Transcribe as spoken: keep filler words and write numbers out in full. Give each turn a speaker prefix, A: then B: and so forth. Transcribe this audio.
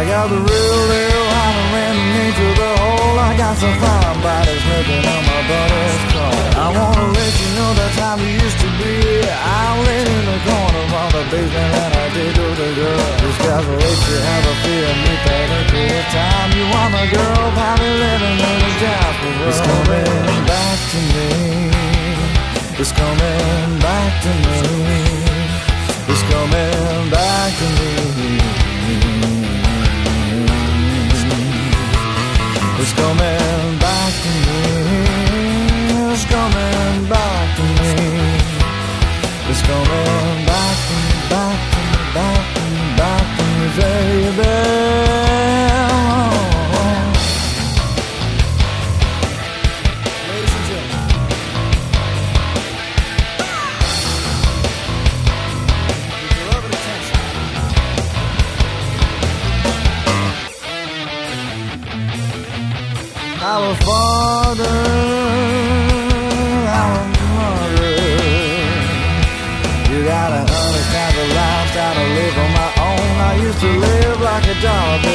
A: got the real deal, hollering into the hole. I got some fine bodies looking on my buddy's car. I wanna let you know that's how we used to be. I laid in the corner of the basement and I did to the girl. This guy's will let you have a feel, meet that equal time. You want a girl, probably living in a jasper world. It's coming back to me. It's coming back to me. It's coming back to me. It's coming back to me. It's coming back to me. It's coming back to me, back to me, back to me, back to me, baby. Ladies and gentlemen, with your love and attention, our father, our mother. You gotta understand the lifestyle to live on my own. I used to live like a dollar bill.